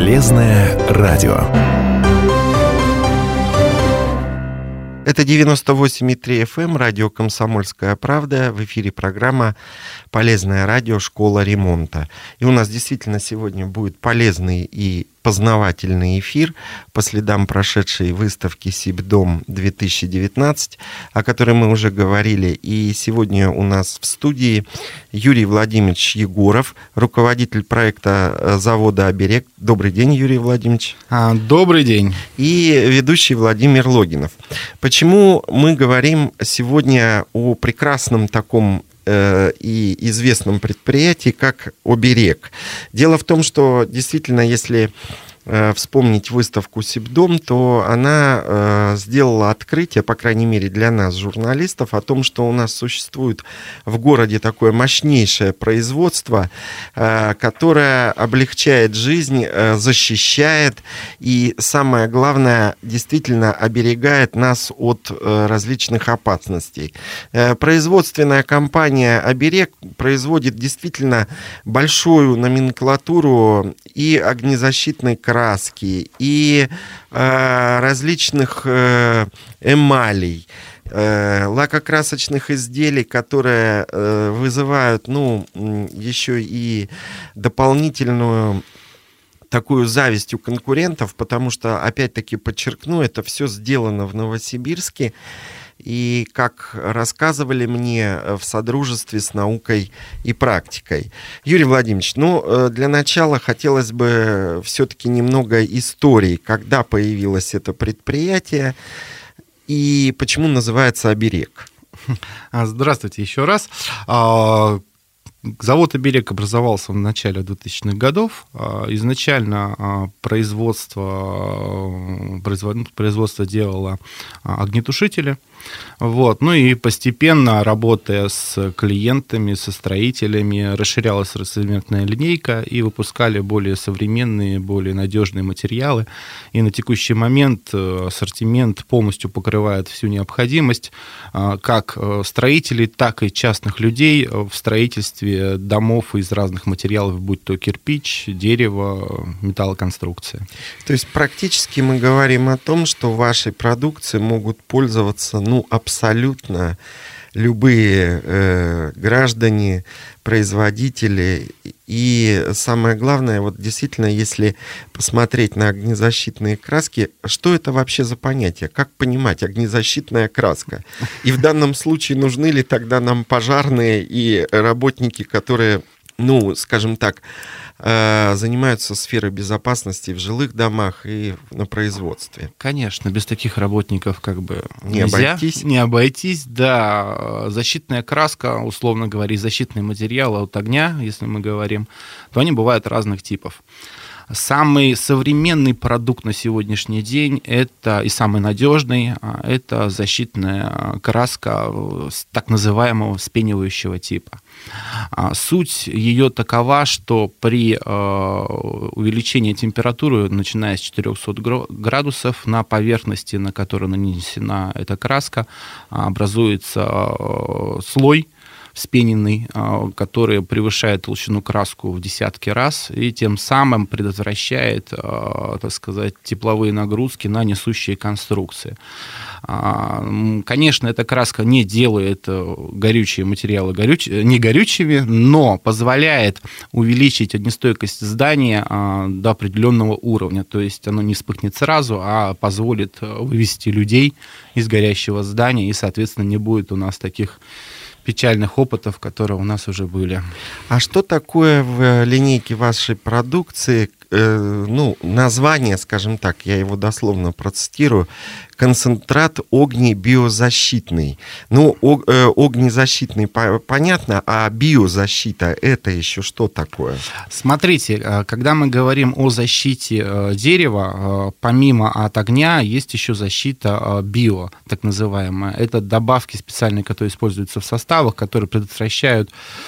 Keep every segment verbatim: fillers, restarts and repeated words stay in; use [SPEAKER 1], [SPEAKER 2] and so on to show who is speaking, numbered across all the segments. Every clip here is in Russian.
[SPEAKER 1] Полезное радио.
[SPEAKER 2] Это девяносто восемь и три эф эм, радио «Комсомольская правда». В эфире программа «Полезное радио. Школа ремонта». И у нас действительно сегодня будет полезный и познавательный эфир по следам прошедшей выставки «Сибдом-две тысячи девятнадцать», о которой мы уже говорили. И сегодня у нас в студии Юрий Владимирович Егоров, руководитель проекта завода «Оберег». Добрый день, Юрий Владимирович.
[SPEAKER 3] А, добрый день.
[SPEAKER 2] И ведущий Владимир Логинов. Почему мы говорим сегодня о прекрасном таком и известном предприятии, как «Оберег»? Дело в том, что действительно, если вспомнить выставку «Сибдом», то она э, сделала открытие, по крайней мере для нас, журналистов, о том, что у нас существует в городе такое мощнейшее производство, э, которое облегчает жизнь, э, защищает и, самое главное, действительно оберегает нас от э, различных опасностей. Э, производственная компания «Оберег» производит действительно большую номенклатуру и огнезащитной краски, и э, различных э, эмалей, э, лакокрасочных изделий, которые э, вызывают, ну, еще и дополнительную такую зависть у конкурентов, потому что, опять-таки, подчеркну, это все сделано в Новосибирске. И, как рассказывали мне, в содружестве с наукой и практикой. Юрий Владимирович, ну, для начала хотелось бы все-таки немного истории, когда появилось это предприятие и почему называется «Оберег».
[SPEAKER 3] Здравствуйте еще раз. Завод «Оберег» образовался в начале двухтысячных годов. Изначально производство, производство делало огнетушители. Вот. Ну и постепенно, работая с клиентами, со строителями, расширялась ассортиментная линейка и выпускали более современные, более надежные материалы. И на текущий момент ассортимент полностью покрывает всю необходимость как строителей, так и частных людей в строительстве домов из разных материалов, будь то кирпич, дерево, металлоконструкция.
[SPEAKER 2] То есть практически мы говорим о том, что вашей продукцией могут пользоваться, ну, абсолютно любые э, граждане, производители. И самое главное, вот действительно, если посмотреть на огнезащитные краски, что это вообще за понятие? Как понимать огнезащитная краска? И в данном случае нужны ли тогда нам пожарные и работники, которые, ну, скажем так, занимаются сферой безопасности в жилых домах и на производстве?
[SPEAKER 3] Конечно, без таких работников как бы
[SPEAKER 2] не
[SPEAKER 3] нельзя,
[SPEAKER 2] обойтись.
[SPEAKER 3] Не обойтись, да. Защитная краска, условно говоря, защитные материалы от огня, если мы говорим, то они бывают разных типов. Самый современный продукт на сегодняшний день это и самый надежный – это защитная краска так называемого вспенивающего типа. Суть ее такова, что при увеличении температуры, начиная с четырехсот градусов, на поверхности, на которой нанесена эта краска, образуется слой вспененный, который превышает толщину краску в десятки раз и тем самым предотвращает, так сказать, тепловые нагрузки на несущие конструкции. Конечно, эта краска не делает горючие материалы горюч... не горючими, но позволяет увеличить огнестойкость здания до определенного уровня. То есть оно не вспыхнет сразу, а позволит вывести людей из горящего здания, и, соответственно, не будет у нас таких печальных опытов, которые у нас уже были.
[SPEAKER 2] А что такое в линейке вашей продукции, э, ну, название, скажем так, я его дословно процитирую, концентрат огнебиозащитный. Ну, ог, э, огнезащитный по- понятно, а биозащита — это еще что такое?
[SPEAKER 3] Смотрите, когда мы говорим о защите дерева, помимо от огня, есть еще защита био, так называемая. Это добавки специальные, которые используются в составах, которые предотвращают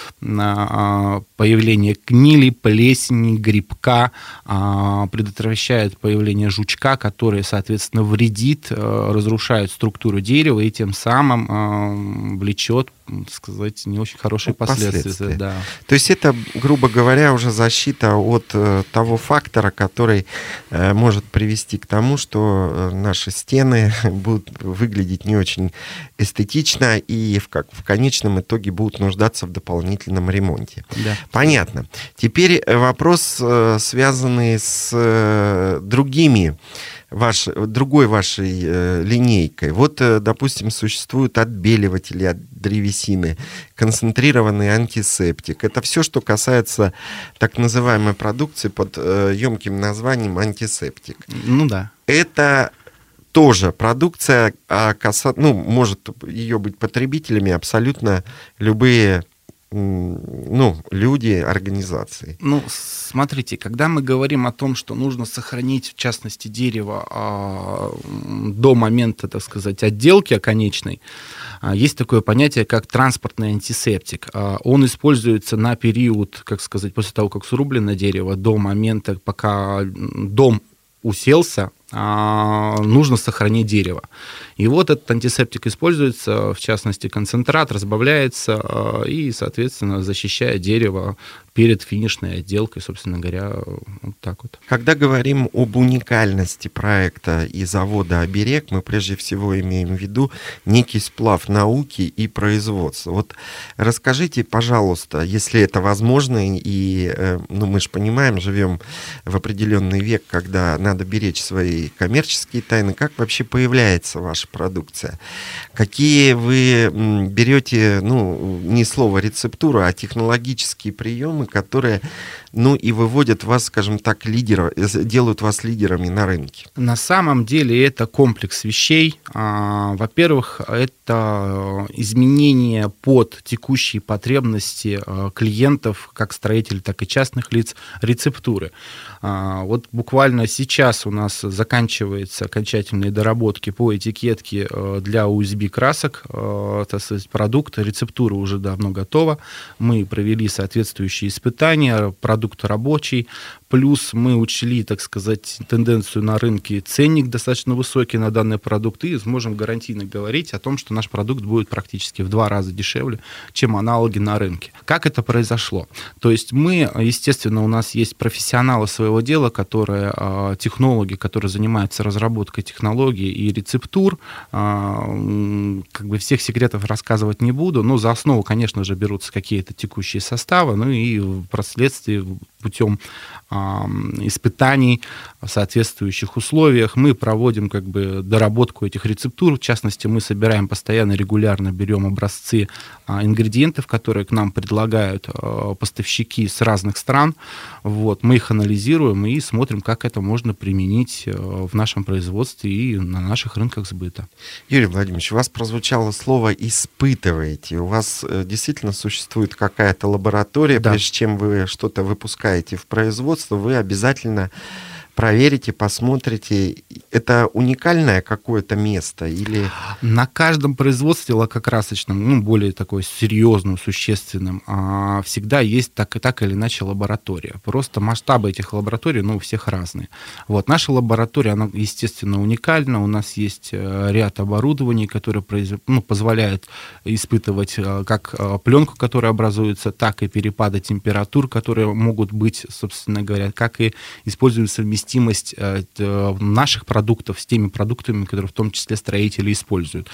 [SPEAKER 3] появление гнили, плесени, грибка, предотвращают появление жучка, который, соответственно, вредит разрушает структуру дерева и тем самым влечет, так сказать, не очень хорошие последствия. последствия. Да.
[SPEAKER 2] То есть это, грубо говоря, уже защита от того фактора, который может привести к тому, что наши стены будут выглядеть не очень эстетично и в, как, в конечном итоге будут нуждаться в дополнительном ремонте.
[SPEAKER 3] Да.
[SPEAKER 2] Понятно. Теперь вопрос, связанный с другими Ваш, другой вашей э, линейкой. Вот, э, допустим, существуют отбеливатели от древесины, концентрированный антисептик. Это все, что касается так называемой продукции под э, емким названием антисептик.
[SPEAKER 3] Ну да.
[SPEAKER 2] Это тоже продукция, а каса... ну, может ее быть потребителями абсолютно любые ну, люди, организации.
[SPEAKER 3] Ну, смотрите, когда мы говорим о том, что нужно сохранить, в частности, дерево а, до момента, так сказать, отделки оконечной, а, есть такое понятие, как транспортный антисептик. А, он используется на период, как сказать, после того, как срублено дерево, до момента, пока дом уселся, а, нужно сохранить дерево. И вот этот антисептик используется, в частности, концентрат разбавляется и, соответственно, защищает дерево перед финишной отделкой, собственно говоря, вот так вот.
[SPEAKER 2] Когда говорим об уникальности проекта и завода «Оберег», мы прежде всего имеем в виду некий сплав науки и производства. Вот расскажите, пожалуйста, если это возможно, и ну, мы же понимаем, живем в определенный век, когда надо беречь свои коммерческие тайны, как вообще появляется ваша продукция? Какие вы берете, ну, не слово рецептуру, а технологические приемы, которые, ну, и выводят вас, скажем так, лидеров, делают вас лидерами на рынке?
[SPEAKER 3] На самом деле это комплекс вещей. Во-первых, это изменение под текущие потребности клиентов, как строителей, так и частных лиц, рецептуры. Вот буквально сейчас у нас заканчиваются окончательные доработки по этикетке для ю эс би-красок. Так сказать, продукт, рецептура уже давно готова. Мы провели соответствующие испытания, продукт рабочий. Плюс мы учли, так сказать, тенденцию на рынке, ценник достаточно высокий на данный продукт, и сможем гарантийно говорить о том, что наш продукт будет практически в два раза дешевле, чем аналоги на рынке. Как это произошло? То есть мы, естественно, у нас есть профессионалы своего дела, которые, технологи, которые занимаются разработкой технологий и рецептур. Как бы всех секретов рассказывать не буду, но за основу, конечно же, берутся какие-то текущие составы, ну и впоследствии путем испытаний в соответствующих условиях мы проводим как бы доработку этих рецептур. В частности, мы собираем постоянно, регулярно берем образцы ингредиентов, которые к нам предлагают поставщики с разных стран. Вот, мы их анализируем и смотрим, как это можно применить в нашем производстве и на наших рынках сбыта.
[SPEAKER 2] Юрий Владимирович, у вас прозвучало слово «испытываете». У вас действительно существует какая-то лаборатория, да. Прежде чем вы что-то выпускаете в производство, вы обязательно проверите, посмотрите. Это уникальное какое-то место или...
[SPEAKER 3] На каждом производстве лакокрасочном, ну, более такой серьезным, существенным, всегда есть так и так или иначе лаборатория. Просто масштабы этих лабораторий, ну, у всех разные. Вот. Наша лаборатория, она, естественно, уникальна. У нас есть ряд оборудований, которые произв... ну, позволяют испытывать как пленку, которая образуется, так и перепады температур, которые могут быть, собственно говоря, как и используют совместимость наших продуктов с теми продуктами, которые в том числе строители используют.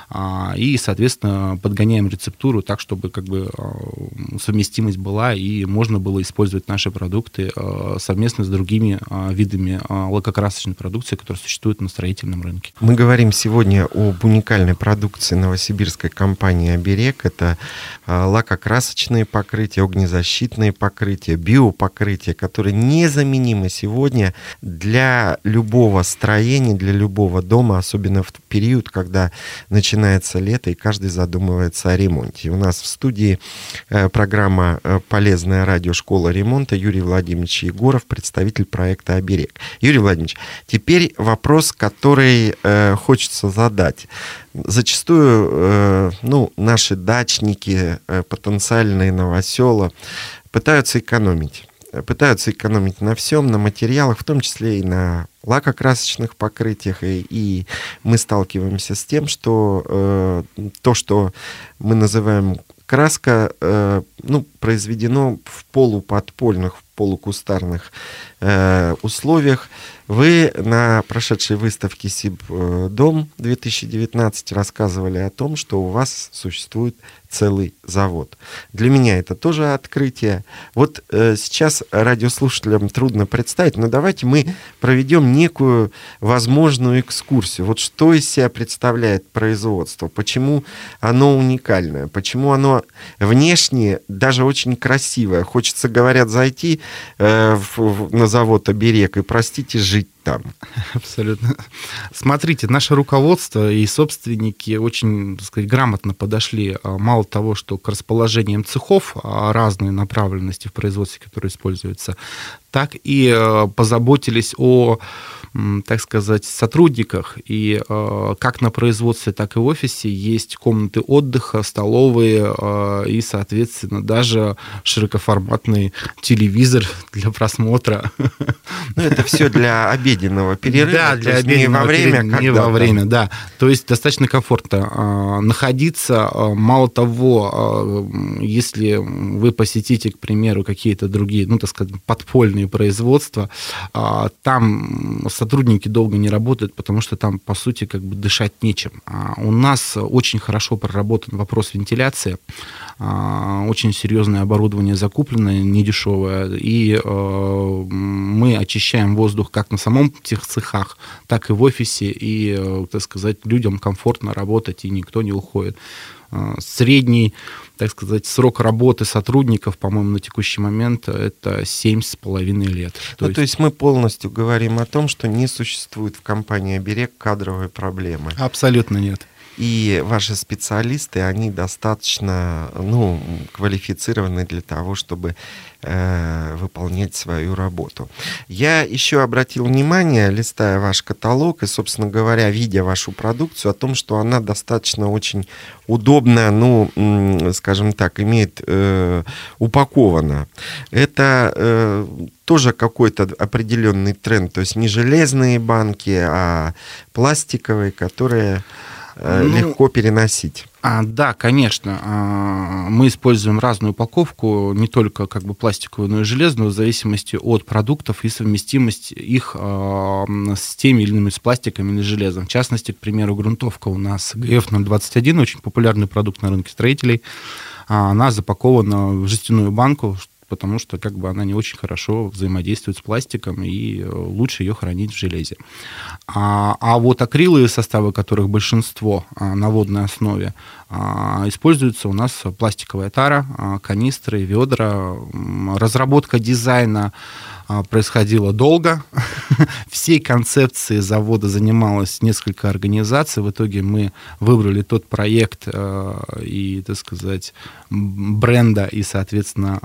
[SPEAKER 3] И, соответственно, подгоняем рецептуру так, чтобы как бы совместимость была и можно было использовать наши продукты совместно с другими видами лакокрасочной продукции, которые существуют на строительном рынке.
[SPEAKER 2] Мы говорим сегодня об уникальной продукции новосибирской компании «Оберег». Это лакокрасочные покрытия, огнезащитные покрытия, биопокрытия, которые незаменимы сегодня для любого строения, для любого дома, особенно в период, когда начинается лето, и каждый задумывается о ремонте. У нас в студии э, программа «Полезная радиошкола ремонта» Юрий Владимирович Егоров, представитель проекта «Оберег». Юрий Владимирович, теперь вопрос, который э, хочется задать. Зачастую э, ну, наши дачники, э, потенциальные новоселы пытаются экономить. пытаются экономить на всем, на материалах, в том числе и на лакокрасочных покрытиях, и, и мы сталкиваемся с тем, что э, то, что мы называем краска, э, ну, произведено в полуподпольных, в полукустарных э, условиях. Вы на прошедшей выставке Сибдом две тысячи девятнадцать рассказывали о том, что у вас существует целый завод. Для меня это тоже открытие. Вот э, сейчас радиослушателям трудно представить, но давайте мы проведем некую возможную экскурсию. Вот что из себя представляет производство, почему оно уникальное, почему оно внешне даже очень красивое. Хочется, говорят, зайти э, в, в, на завод «Оберег» и, простите, жить там.
[SPEAKER 3] Абсолютно. Смотрите, наше руководство и собственники очень, так сказать, грамотно подошли, мало того, что к расположениям цехов разной направленности в производстве, которые используются, так и позаботились о, так сказать, сотрудниках. И как на производстве, так и в офисе есть комнаты отдыха, столовые и, соответственно, даже широкоформатный телевизор для просмотра.
[SPEAKER 2] Ну, это все для обеденного перерыва.
[SPEAKER 3] Да, для обеденного
[SPEAKER 2] не во время,
[SPEAKER 3] перерыва, не во время, да. То есть достаточно комфортно находиться. Мало того, если вы посетите, к примеру, какие-то другие, ну, так сказать, подпольные производства, там сотрудники долго не работают, потому что там, по сути, как бы дышать нечем. У нас очень хорошо проработан вопрос вентиляции. Очень серьезное оборудование закуплено, недешевое, и мы очищаем воздух как на самом тех цехах, так и в офисе, и, так сказать, людям комфортно работать, и никто не уходит. Средний, так сказать, срок работы сотрудников, по-моему, на текущий момент это семь с половиной лет.
[SPEAKER 2] То, ну, есть... то есть мы полностью говорим о том, что не существует в компании «Оберег» кадровой проблемы.
[SPEAKER 3] Абсолютно нет.
[SPEAKER 2] И ваши специалисты, они достаточно, ну, квалифицированы для того, чтобы э, выполнять свою работу. Я еще обратил внимание, листая ваш каталог и, собственно говоря, видя вашу продукцию, о том, что она достаточно очень удобно, ну, скажем так, имеет э, упакована. Это э, тоже какой-то определенный тренд, то есть не железные банки, а пластиковые, которые... Ну, легко переносить.
[SPEAKER 3] А, да, конечно. А, мы используем разную упаковку, не только как бы пластиковую, но и железную, в зависимости от продуктов и совместимость их а, с теми или иными с пластиками или железом. В частности, к примеру, грунтовка у нас джи эф ноль двадцать один, очень популярный продукт на рынке строителей. А, она запакована в жестяную банку, потому что как бы она не очень хорошо взаимодействует с пластиком, и лучше ее хранить в железе. А, а вот акриловые составы, которых большинство а, на водной основе, а, используются у нас пластиковая тара, а, канистры, ведра. Разработка дизайна а, происходила долго. Всей концепцией завода занималось несколько организаций. В итоге мы выбрали тот проект а, и, так сказать, бренда и, соответственно,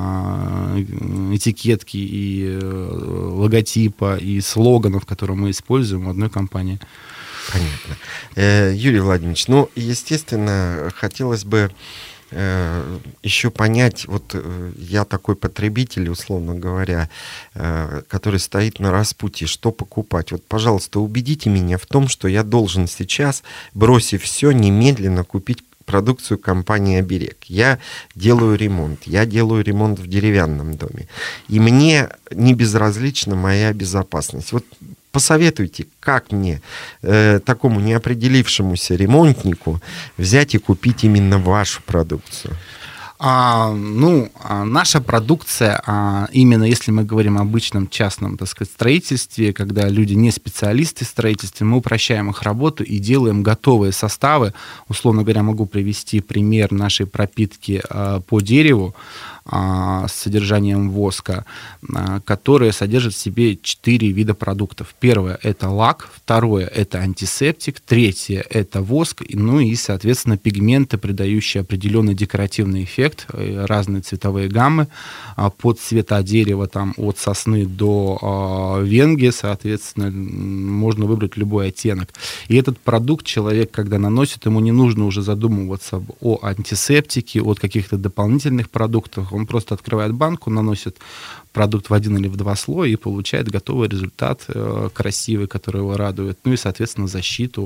[SPEAKER 3] этикетки и логотипа и слоганов, которые мы используем в одной компании.
[SPEAKER 2] Понятно. Э, Юрий Владимирович, ну, естественно, хотелось бы э, еще понять, вот э, я такой потребитель, условно говоря, э, который стоит на распутье, что покупать. Вот, пожалуйста, убедите меня в том, что я должен сейчас, бросив все, немедленно купить продукцию компании «Оберег». Я делаю ремонт. Я делаю ремонт в деревянном доме. И мне не безразлична моя безопасность. Вот посоветуйте, как мне, э, такому неопределившемуся ремонтнику, взять и купить именно вашу продукцию.
[SPEAKER 3] А, ну, а наша продукция, а, именно если мы говорим о обычном частном, так сказать, строительстве, когда люди не специалисты в строительстве, мы упрощаем их работу и делаем готовые составы. Условно говоря, могу привести пример нашей пропитки а, по дереву а, с содержанием воска, а, которая содержит в себе четыре вида продуктов. Первое – это лак, второе – это антисептик, третье – это воск, ну и, соответственно, пигменты, придающие определенный декоративный эффект, разные цветовые гаммы под цвета дерева, там, от сосны до э, венги, соответственно, можно выбрать любой оттенок. И этот продукт человек, когда наносит, ему не нужно уже задумываться о антисептике, от каких-то дополнительных продуктах. Он просто открывает банку, наносит продукт в один или в два слоя и получает готовый результат, красивый, который его радует. Ну и, соответственно, защиту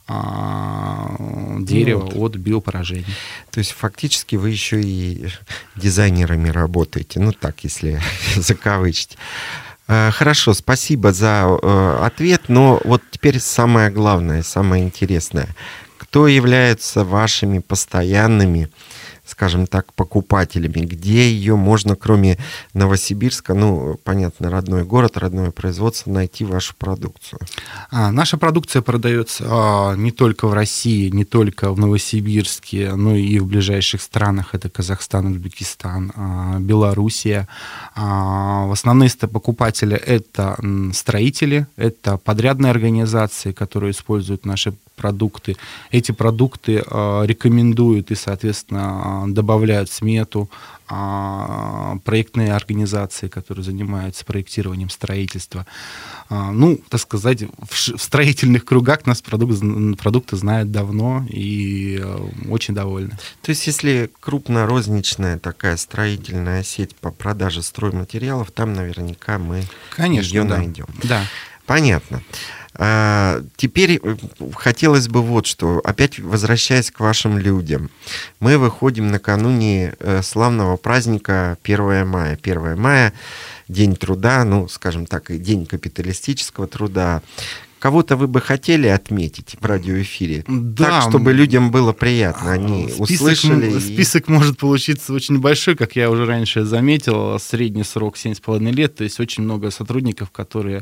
[SPEAKER 3] дерева вот. От биопоражений.
[SPEAKER 2] То есть фактически вы еще и дизайнерами работаете. Ну так, если закавычить. Хорошо, спасибо за ответ. Но вот теперь самое главное, самое интересное. Кто является вашими постоянными, скажем так, покупателями? Где ее можно, кроме Новосибирска, ну, понятно, родной город, родное производство, найти вашу продукцию?
[SPEAKER 3] А, наша продукция продается а, не только в России, не только в Новосибирске, но и в ближайших странах. Это Казахстан, Узбекистан, а, Белоруссия. А, основные покупатели — это строители, это подрядные организации, которые используют наши продукты. Эти продукты э, рекомендуют и, соответственно, добавляют в смету э, проектные организации, которые занимаются проектированием строительства. Э, ну, так сказать, в, в строительных кругах нас продукт, продукты знают давно и э, очень довольны.
[SPEAKER 2] То есть, если крупнорозничная такая строительная сеть по продаже стройматериалов, там наверняка мы
[SPEAKER 3] Конечно,
[SPEAKER 2] ее
[SPEAKER 3] да.
[SPEAKER 2] найдем.
[SPEAKER 3] Да.
[SPEAKER 2] Понятно. А, теперь хотелось бы вот что, опять возвращаясь к вашим людям. Мы выходим накануне славного праздника первое мая. первое мая, День труда, ну, скажем так, и День капиталистического труда. Кого-то вы бы хотели отметить в радиоэфире?
[SPEAKER 3] Да.
[SPEAKER 2] Так, чтобы людям было приятно, они
[SPEAKER 3] список,
[SPEAKER 2] услышали.
[SPEAKER 3] Список и... может получиться очень большой, как я уже раньше заметил. Средний срок семь с половиной лет, то есть очень много сотрудников, которые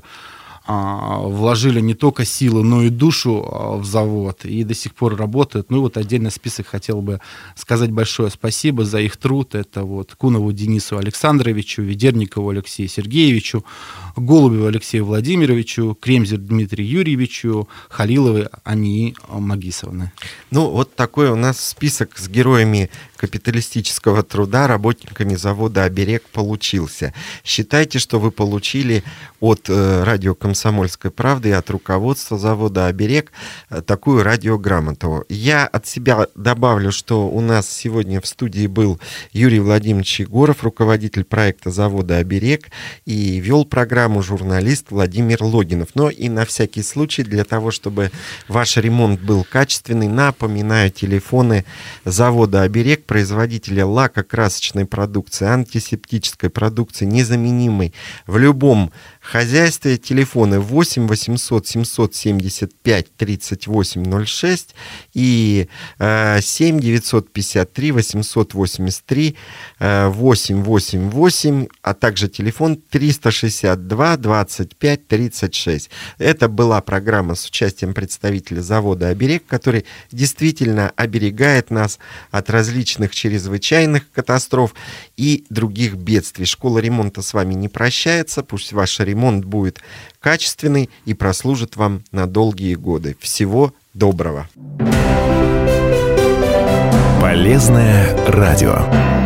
[SPEAKER 3] вложили не только силы, но и душу в завод и до сих пор работают. Ну и вот отдельно список хотел бы сказать большое спасибо за их труд. Это вот Кунову Денису Александровичу, Ведерникову Алексею Сергеевичу, Голубеву Алексею Владимировичу, Кремзер Дмитрию Юрьевичу, Халиловой Ании Магисовны.
[SPEAKER 2] Ну вот такой у нас список с героями капиталистического труда, работниками завода «Оберег» получился. Считайте, что вы получили от э, радио «Комсомольской правды» и от руководства завода «Оберег» э, такую радиограмоту. Я от себя добавлю, что у нас сегодня в студии был Юрий Владимирович Егоров, руководитель проекта завода «Оберег», и вел программу журналист Владимир Логинов. Но и на всякий случай, для того, чтобы ваш ремонт был качественный, напоминаю, телефоны завода «Оберег», производителя лакокрасочной продукции, антисептической продукции, незаменимой в любом хозяйстве. Телефоны восемь восемьсот семьсот семьдесят пять тридцать восемь ноль шесть и э, семь девятьсот пятьдесят три восемьсот восемьдесят три восемь восемь восемь, а также телефон триста шестьдесят два двадцать пять тридцать шесть. Это была программа с участием представителя завода «Оберег», который действительно оберегает нас от различных чрезвычайных катастроф и других бедствий. Школа ремонта с вами не прощается. Пусть ваш ремонт будет качественный и прослужит вам на долгие годы. Всего доброго.
[SPEAKER 1] Полезное радио.